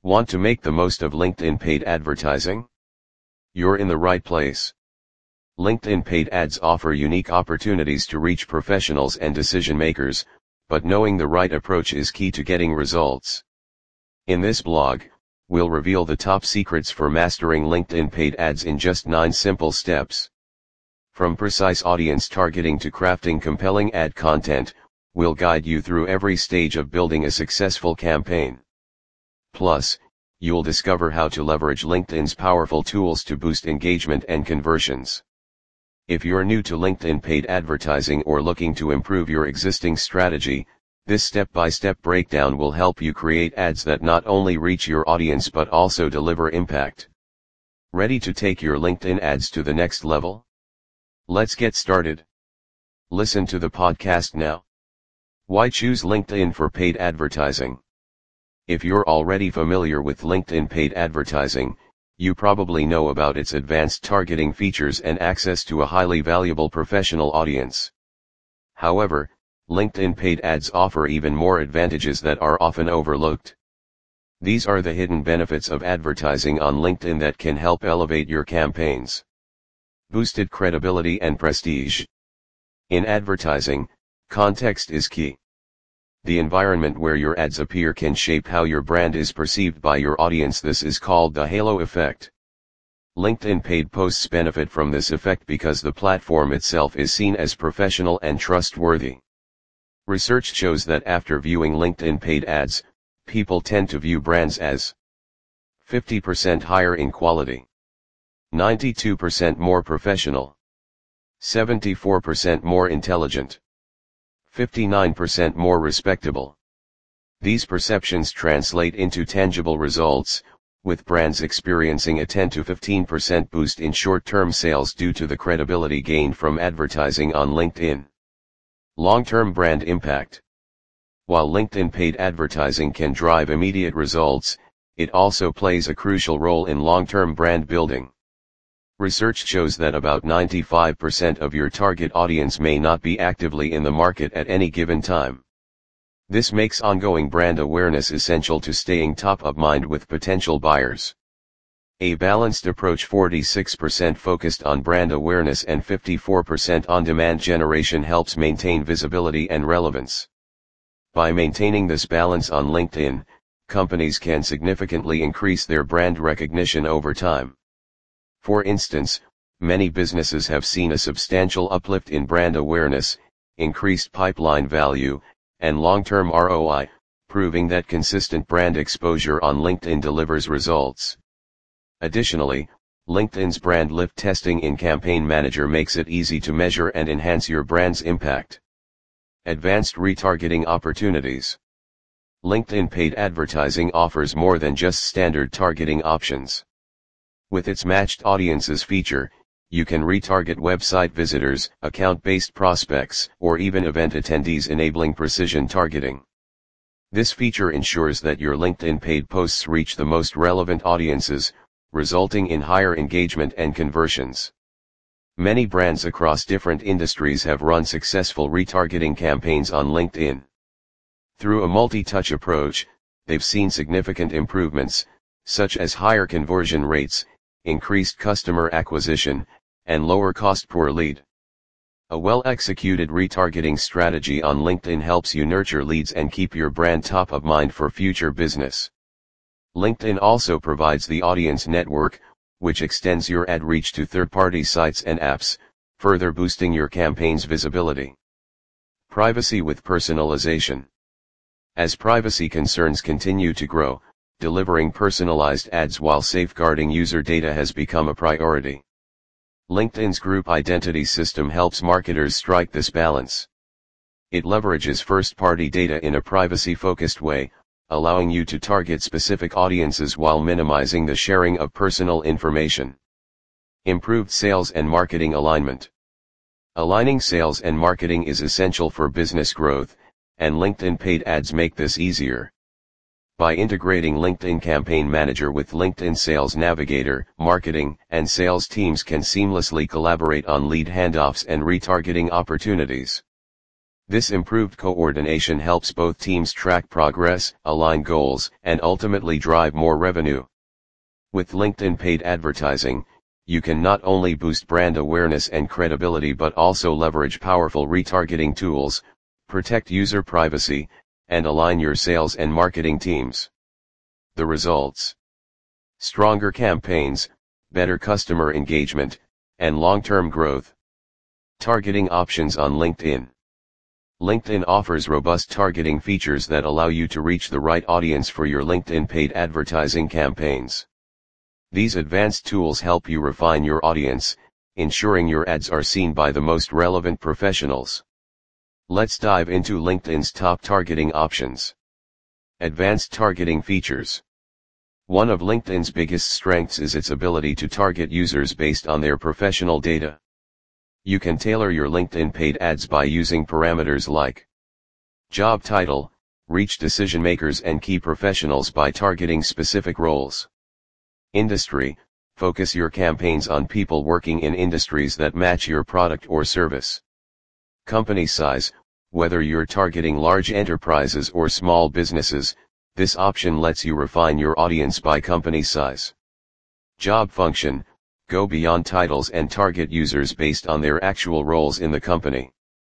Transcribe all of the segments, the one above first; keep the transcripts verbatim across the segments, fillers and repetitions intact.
Want to make the most of LinkedIn paid advertising? You're in the right place. LinkedIn paid ads offer unique opportunities to reach professionals and decision makers, but knowing the right approach is key to getting results. In this blog, we'll reveal the top secrets for mastering LinkedIn paid ads in just nine simple steps. From precise audience targeting to crafting compelling ad content, we'll guide you through every stage of building a successful campaign. Plus, you'll discover how to leverage LinkedIn's powerful tools to boost engagement and conversions. If you're new to LinkedIn paid advertising or looking to improve your existing strategy, this step-by-step breakdown will help you create ads that not only reach your audience but also deliver impact. Ready to take your LinkedIn ads to the next level? Let's get started. Listen to the podcast now. Why choose LinkedIn for paid advertising? If you're already familiar with LinkedIn paid advertising, you probably know about its advanced targeting features and access to a highly valuable professional audience. However, LinkedIn paid ads offer even more advantages that are often overlooked. These are the hidden benefits of advertising on LinkedIn that can help elevate your campaigns. Boosted credibility and prestige. In advertising, context is key. The environment where your ads appear can shape how your brand is perceived by your audience. This is called the halo effect. LinkedIn paid posts benefit from this effect because the platform itself is seen as professional and trustworthy. Research shows that after viewing LinkedIn paid ads, people tend to view brands as fifty percent higher in quality, ninety-two percent more professional, seventy-four percent more intelligent, fifty-nine percent more respectable. These perceptions translate into tangible results, with brands experiencing a ten to fifteen percent boost in short-term sales due to the credibility gained from advertising on LinkedIn. Long-term brand impact. While LinkedIn paid advertising can drive immediate results, it also plays a crucial role in long-term brand building. Research shows that about ninety-five percent of your target audience may not be actively in the market at any given time. This makes ongoing brand awareness essential to staying top of mind with potential buyers. A balanced approach: forty-six percent focused on brand awareness and fifty-four percent on demand generation helps maintain visibility and relevance. By maintaining this balance on LinkedIn, companies can significantly increase their brand recognition over time. For instance, many businesses have seen a substantial uplift in brand awareness, increased pipeline value, and long-term R O I, proving that consistent brand exposure on LinkedIn delivers results. Additionally, LinkedIn's brand lift testing in Campaign Manager makes it easy to measure and enhance your brand's impact. Advanced retargeting opportunities. LinkedIn paid advertising offers more than just standard targeting options. With its matched audiences feature, you can retarget website visitors, account-based prospects, or even event attendees, enabling precision targeting. This feature ensures that your LinkedIn paid posts reach the most relevant audiences, resulting in higher engagement and conversions. Many brands across different industries have run successful retargeting campaigns on LinkedIn. Through a multi-touch approach, they've seen significant improvements, such as higher conversion rates, increased customer acquisition, and lower cost per lead. A well-executed retargeting strategy on LinkedIn helps you nurture leads and keep your brand top of mind for future business. LinkedIn also provides the audience network, which extends your ad reach to third-party sites and apps, further boosting your campaign's visibility. Privacy with personalization. As privacy concerns continue to grow, delivering personalized ads while safeguarding user data has become a priority. LinkedIn's group identity system helps marketers strike this balance. It leverages first-party data in a privacy-focused way, allowing you to target specific audiences while minimizing the sharing of personal information. Improved sales and marketing alignment. Aligning sales and marketing is essential for business growth, and LinkedIn paid ads make this easier. By integrating LinkedIn Campaign Manager with LinkedIn Sales Navigator, marketing and sales teams can seamlessly collaborate on lead handoffs and retargeting opportunities. This improved coordination helps both teams track progress, align goals, and ultimately drive more revenue. With LinkedIn paid advertising, you can not only boost brand awareness and credibility but also leverage powerful retargeting tools, protect user privacy, and align your sales and marketing teams. The results: stronger campaigns, better customer engagement, and long-term growth. Targeting options on LinkedIn. LinkedIn offers robust targeting features that allow you to reach the right audience for your LinkedIn paid advertising campaigns. These advanced tools help you refine your audience, ensuring your ads are seen by the most relevant professionals. Let's dive into LinkedIn's top targeting options. Advanced targeting features. One of LinkedIn's biggest strengths is its ability to target users based on their professional data. You can tailor your LinkedIn paid ads by using parameters like job title, reach decision makers and key professionals by targeting specific roles. Industry, focus your campaigns on people working in industries that match your product or service. Company size, whether you're targeting large enterprises or small businesses, this option lets you refine your audience by company size. Job function, go beyond titles and target users based on their actual roles in the company.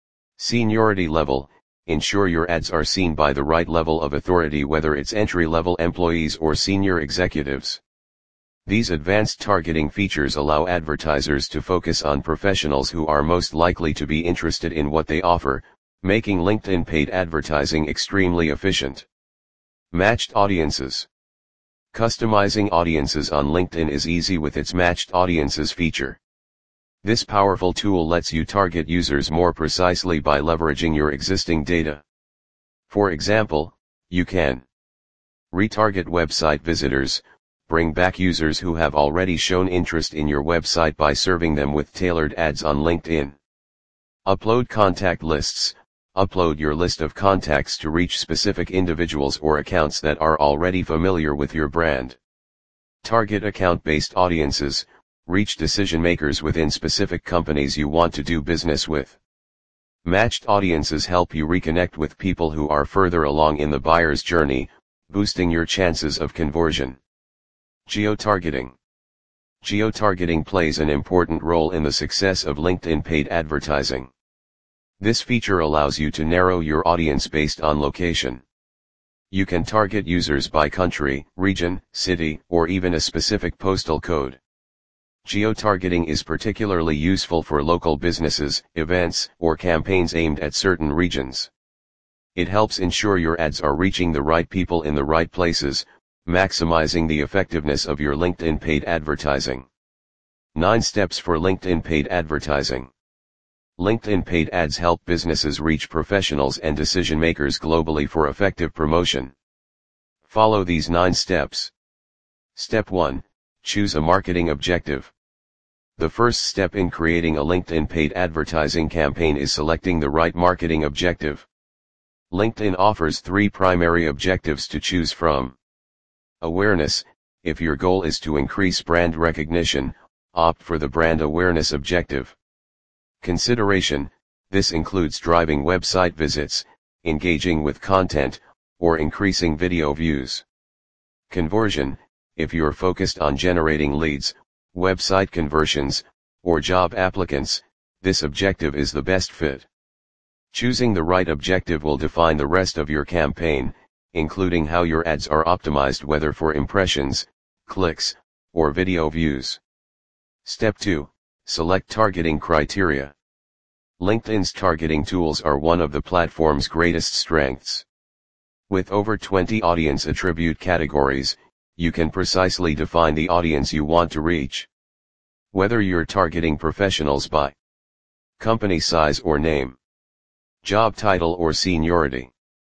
Seniority level, ensure your ads are seen by the right level of authority, whether it's entry-level employees or senior executives. These advanced targeting features allow advertisers to focus on professionals who are most likely to be interested in what they offer, making LinkedIn paid advertising extremely efficient. Matched audiences. Customizing audiences on LinkedIn is easy with its Matched Audiences feature. This powerful tool lets you target users more precisely by leveraging your existing data. For example, you can retarget website visitors, bring back users who have already shown interest in your website by serving them with tailored ads on LinkedIn. Upload contact lists, upload your list of contacts to reach specific individuals or accounts that are already familiar with your brand. Target account-based audiences, reach decision makers within specific companies you want to do business with. Matched audiences help you reconnect with people who are further along in the buyer's journey, boosting your chances of conversion. Geo-targeting. Geo-targeting plays an important role in the success of LinkedIn paid advertising. This feature allows you to narrow your audience based on location. You can target users by country, region, city, or even a specific postal code. Geo-targeting is particularly useful for local businesses, events, or campaigns aimed at certain regions. It helps ensure your ads are reaching the right people in the right places, maximizing the effectiveness of your LinkedIn paid advertising. nine Steps for LinkedIn paid advertising. LinkedIn paid ads help businesses reach professionals and decision makers globally for effective promotion. Follow these nine steps. Step one. Choose a marketing objective. The first step in creating a LinkedIn paid advertising campaign is selecting the right marketing objective. LinkedIn offers three primary objectives to choose from. Awareness. If your goal is to increase brand recognition, opt for the brand awareness objective. Consideration. This includes driving website visits, engaging with content, or increasing video views. Conversion. If you're focused on generating leads, website conversions, or job applicants, this objective is the best fit. Choosing the right objective will define the rest of your campaign, including how your ads are optimized, whether for impressions, clicks, or video views. Step two. Select targeting criteria. LinkedIn's targeting tools are one of the platform's greatest strengths. With over twenty audience attribute categories, you can precisely define the audience you want to reach. Whether you're targeting professionals by company size or name, job title or seniority,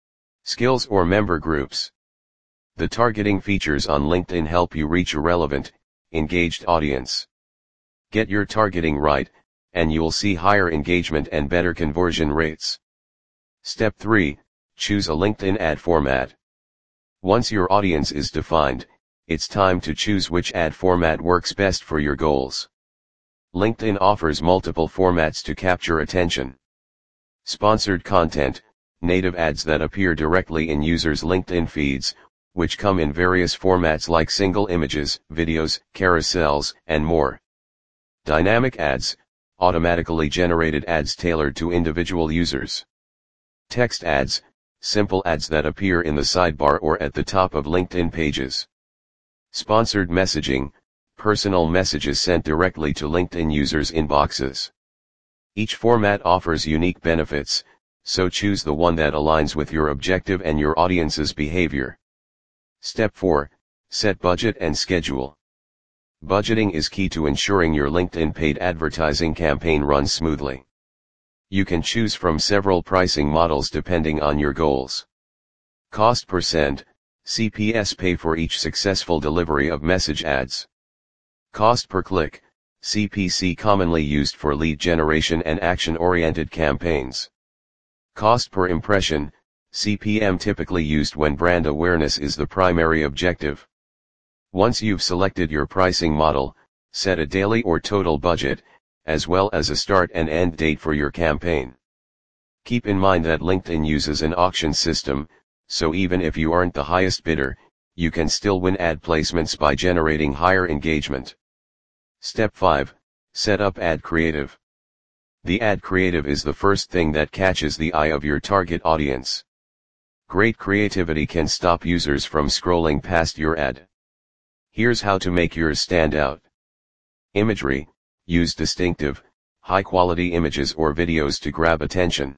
skills or member groups, the targeting features on LinkedIn help you reach a relevant, engaged audience. Get your targeting right, and you'll see higher engagement and better conversion rates. Step three. Choose a LinkedIn ad format. Once your audience is defined, it's time to choose which ad format works best for your goals. LinkedIn offers multiple formats to capture attention. Sponsored content, native ads that appear directly in users' LinkedIn feeds, which come in various formats like single images, videos, carousels, and more. Dynamic ads, automatically generated ads tailored to individual users. Text ads, simple ads that appear in the sidebar or at the top of LinkedIn pages. Sponsored messaging, personal messages sent directly to LinkedIn users' inboxes. Each format offers unique benefits, so choose the one that aligns with your objective and your audience's behavior. Step four, set budget and schedule. Budgeting is key to ensuring your LinkedIn paid advertising campaign runs smoothly. You can choose from several pricing models depending on your goals. Cost per send, C P S pay for each successful delivery of message ads. Cost per click, C P C commonly used for lead generation and action-oriented campaigns. Cost per impression, C P M typically used when brand awareness is the primary objective. Once you've selected your pricing model, set a daily or total budget, as well as a start and end date for your campaign. Keep in mind that LinkedIn uses an auction system, so even if you aren't the highest bidder, you can still win ad placements by generating higher engagement. Step five, set up ad creative. The ad creative is the first thing that catches the eye of your target audience. Great creativity can stop users from scrolling past your ad. Here's how to make yours stand out. Imagery, use distinctive, high-quality images or videos to grab attention.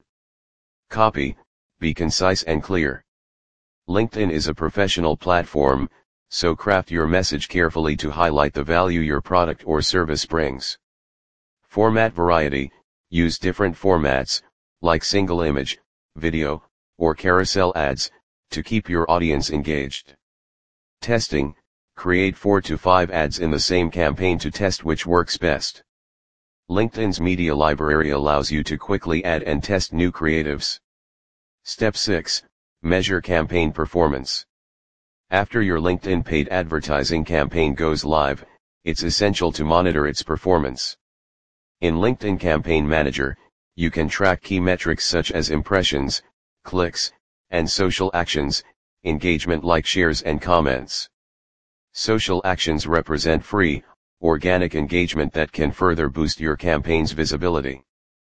Copy, be concise and clear. LinkedIn is a professional platform, so craft your message carefully to highlight the value your product or service brings. Format variety, use different formats, like single image, video, or carousel ads, to keep your audience engaged. Testing, create four to five ads in the same campaign to test which works best. LinkedIn's media library allows you to quickly add and test new creatives. Step six, measure campaign performance. After your LinkedIn paid advertising campaign goes live, it's essential to monitor its performance. In LinkedIn Campaign Manager, you can track key metrics such as impressions, clicks, and social actions, engagement like shares and comments. Social actions represent free, organic engagement that can further boost your campaign's visibility.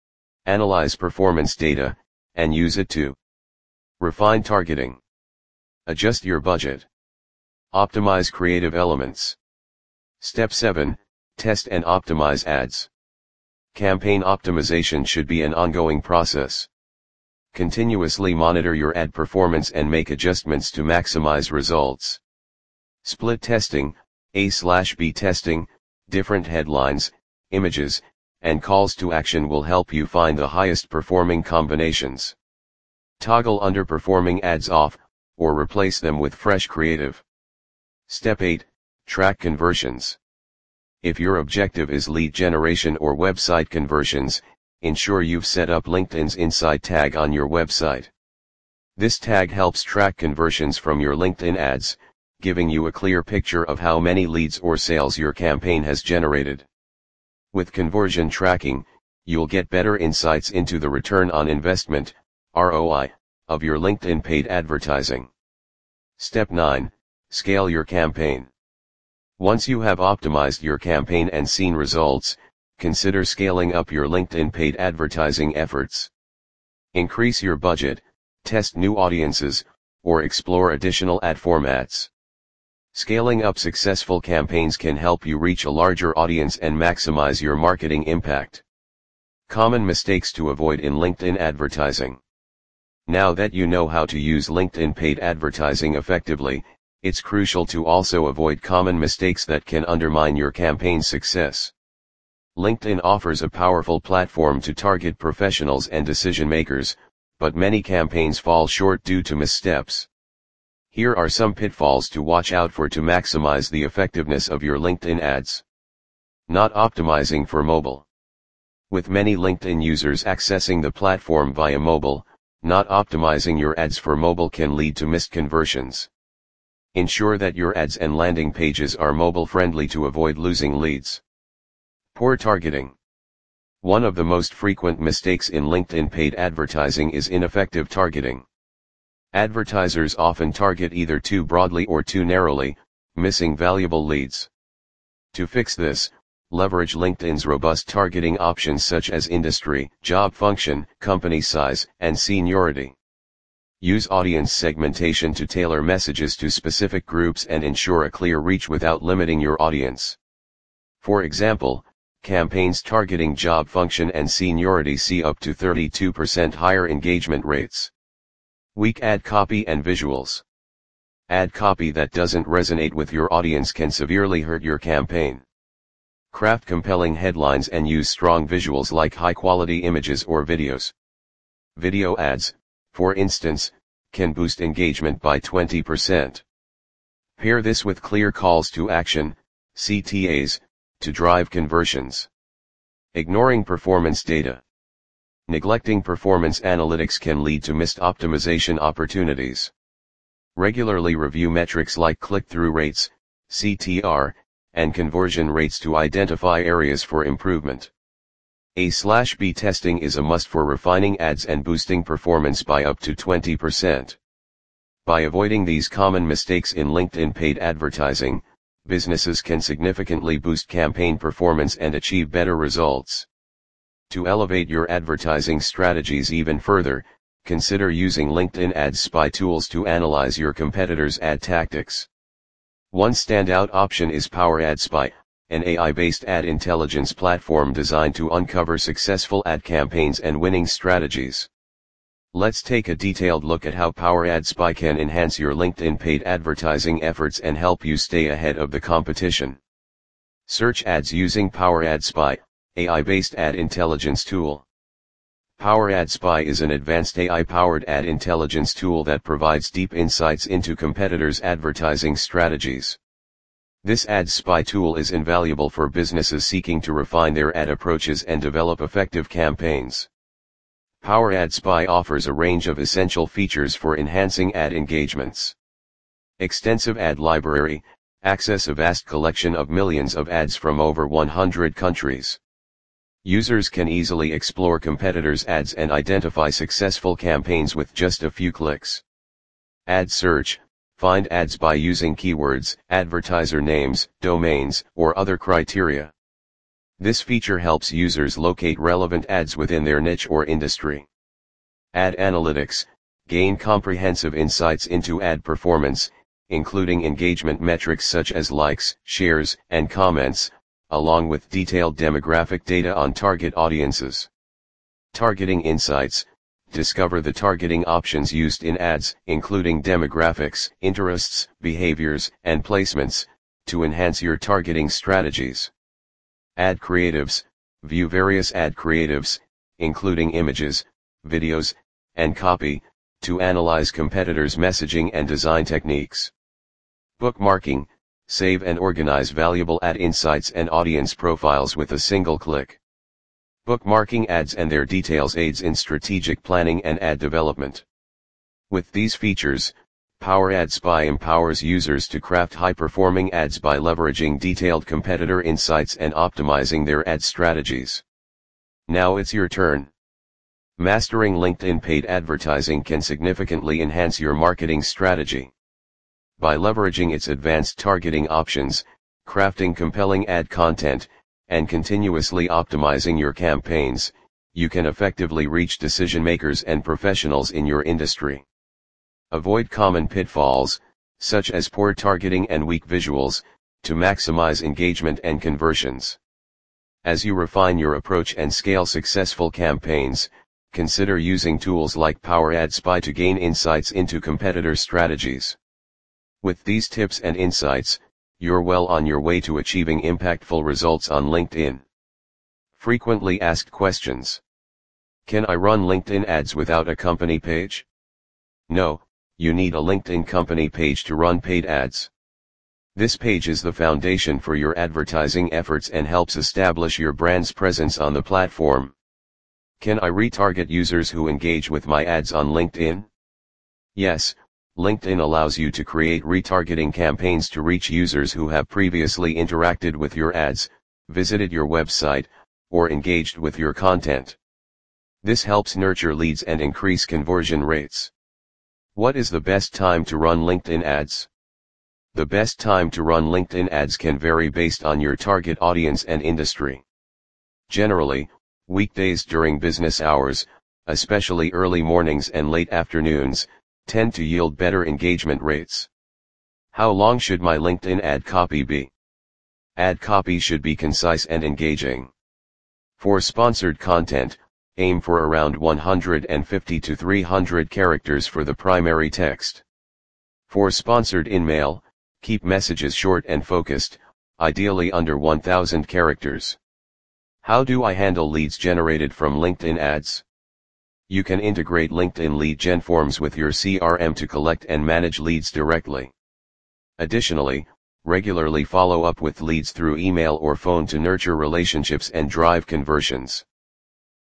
Analyze performance data, and use it to refine targeting. Adjust your budget. Optimize creative elements. Step seven, test and optimize ads. Campaign optimization should be an ongoing process. Continuously monitor your ad performance and make adjustments to maximize results. Split testing, A slash B testing, different headlines, images, and calls to action will help you find the highest performing combinations. Toggle underperforming ads off, or replace them with fresh creative. Step eight, track conversions. If your objective is lead generation or website conversions, ensure you've set up LinkedIn's Insight tag on your website. This tag helps track conversions from your LinkedIn ads, giving you a clear picture of how many leads or sales your campaign has generated. With conversion tracking, you'll get better insights into the return on investment, R O I, of your LinkedIn paid advertising. Step nine, scale your campaign. Once you have optimized your campaign and seen results, consider scaling up your LinkedIn paid advertising efforts. Increase your budget, test new audiences, or explore additional ad formats. Scaling up successful campaigns can help you reach a larger audience and maximize your marketing impact. Common mistakes to avoid in LinkedIn advertising. Now that you know how to use LinkedIn paid advertising effectively, it's crucial to also avoid common mistakes that can undermine your campaign's success. LinkedIn offers a powerful platform to target professionals and decision makers, but many campaigns fall short due to missteps. Here are some pitfalls to watch out for to maximize the effectiveness of your LinkedIn ads. Not optimizing for mobile. With many LinkedIn users accessing the platform via mobile, not optimizing your ads for mobile can lead to missed conversions. Ensure that your ads and landing pages are mobile friendly to avoid losing leads. Poor targeting. One of the most frequent mistakes in LinkedIn paid advertising is ineffective targeting. Advertisers often target either too broadly or too narrowly, missing valuable leads. To fix this, leverage LinkedIn's robust targeting options such as industry, job function, company size, and seniority. Use audience segmentation to tailor messages to specific groups and ensure a clear reach without limiting your audience. For example, campaigns targeting job function and seniority see up to thirty-two percent higher engagement rates. Weak ad copy and visuals. Ad copy that doesn't resonate with your audience can severely hurt your campaign. Craft compelling headlines and use strong visuals like high-quality images or videos. Video ads, for instance, can boost engagement by twenty percent. Pair this with clear calls to action, C T As, to drive conversions. Ignoring performance data. Neglecting performance analytics can lead to missed optimization opportunities. Regularly review metrics like click-through rates, C T R, and conversion rates to identify areas for improvement. A slash B testing is a must for refining ads and boosting performance by up to twenty percent. By avoiding these common mistakes in LinkedIn paid advertising, businesses can significantly boost campaign performance and achieve better results. To elevate your advertising strategies even further, consider using LinkedIn Ad Spy tools to analyze your competitors' ad tactics. One standout option is Power Ad Spy, an A I-based ad intelligence platform designed to uncover successful ad campaigns and winning strategies. Let's take a detailed look at how Power Ad Spy can enhance your LinkedIn paid advertising efforts and help you stay ahead of the competition. Search ads using Power Ad Spy, A I-based ad intelligence tool. Power Ad Spy is an advanced A I-powered ad intelligence tool that provides deep insights into competitors' advertising strategies. This Ad Spy tool is invaluable for businesses seeking to refine their ad approaches and develop effective campaigns. Power Ad Spy offers a range of essential features for enhancing ad engagements. Extensive ad library, access a vast collection of millions of ads from over one hundred countries. Users can easily explore competitors' ads and identify successful campaigns with just a few clicks. Ad search, find ads by using keywords, advertiser names, domains, or other criteria. This feature helps users locate relevant ads within their niche or industry. Ad analytics, gain comprehensive insights into ad performance, including engagement metrics such as likes, shares, and comments, along with detailed demographic data on target audiences. Targeting insights, discover the targeting options used in ads, including demographics, interests, behaviors, and placements, to enhance your targeting strategies. Ad creatives, view various ad creatives, including images, videos, and copy, to analyze competitors' messaging and design techniques. Bookmarking, save and organize valuable ad insights and audience profiles with a single click. Bookmarking ads and their details aids in strategic planning and ad development. With these features, Power Ad Spy empowers users to craft high-performing ads by leveraging detailed competitor insights and optimizing their ad strategies. Now it's your turn. Mastering LinkedIn paid advertising can significantly enhance your marketing strategy. By leveraging its advanced targeting options, crafting compelling ad content, and continuously optimizing your campaigns, you can effectively reach decision makers and professionals in your industry. Avoid common pitfalls, such as poor targeting and weak visuals, to maximize engagement and conversions. As you refine your approach and scale successful campaigns, consider using tools like Power Ad Spy to gain insights into competitor strategies. With these tips and insights, you're well on your way to achieving impactful results on LinkedIn. Frequently asked questions. Can I run LinkedIn ads without a company page? No, you need a LinkedIn company page to run paid ads. This page is the foundation for your advertising efforts and helps establish your brand's presence on the platform. Can I retarget users who engage with my ads on LinkedIn? Yes, LinkedIn allows you to create retargeting campaigns to reach users who have previously interacted with your ads, visited your website, or engaged with your content. This helps nurture leads and increase conversion rates. What is the best time to run LinkedIn ads? The best time to run LinkedIn ads can vary based on your target audience and industry. Generally, weekdays during business hours, especially early mornings and late afternoons, tend to yield better engagement rates. How long should my LinkedIn ad copy be? Ad copy should be concise and engaging. For sponsored content, aim for around one hundred fifty to three hundred characters for the primary text. For sponsored in-mail, keep messages short and focused, ideally under one thousand characters. How do I handle leads generated from LinkedIn ads? You can integrate LinkedIn lead gen forms with your C R M to collect and manage leads directly. Additionally, regularly follow up with leads through email or phone to nurture relationships and drive conversions.